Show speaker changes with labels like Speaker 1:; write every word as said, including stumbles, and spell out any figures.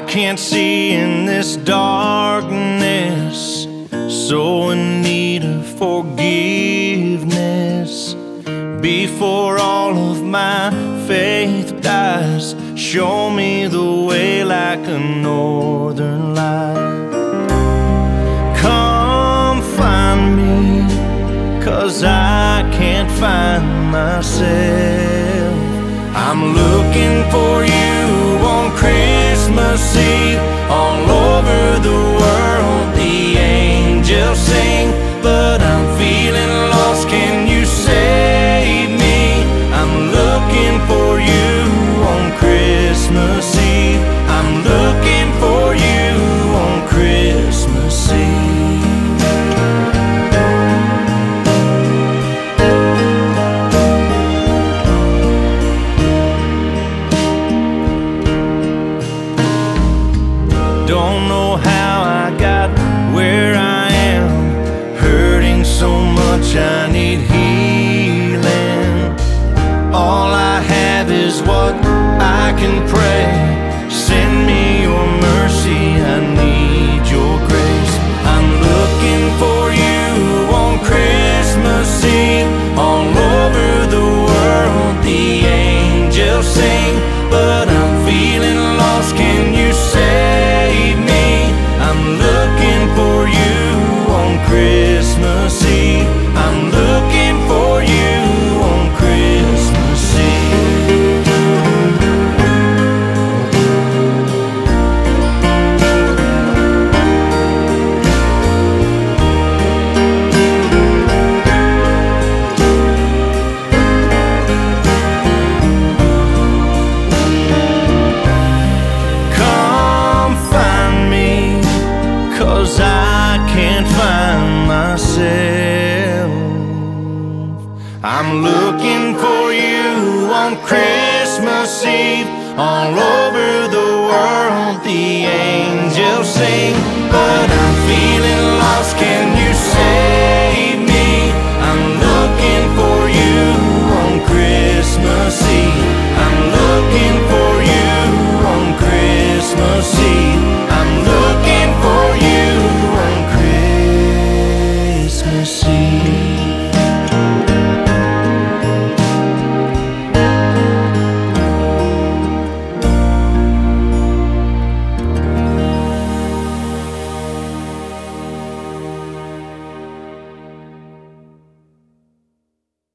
Speaker 1: I can't see in this darkness, so in need of forgiveness. Before all of my faith dies, show me the way like a northern light. Come find me, 'cause I can't find myself. I'm looking for you on Christmas Eve. All over the world the angels sing, but I'm feeling lost, can you save me? I'm looking for you on Christmas Eve. I'm looking for you on Christmas Eve. Don't know how I got where I am, hurting so much I need healing. All I have is what I can pray. Send me your mercy, I need your grace. I'm looking for you on Christmas Eve. All over the world the angels sing, but I'm feeling lost, can you save me? I'm looking for you on Christmas Eve. I'm looking for you on Christmas Eve. Come find me, 'cause I can't find myself. I'm looking for you on Christmas Eve. All over the world the angels sing, but I'm feeling lost.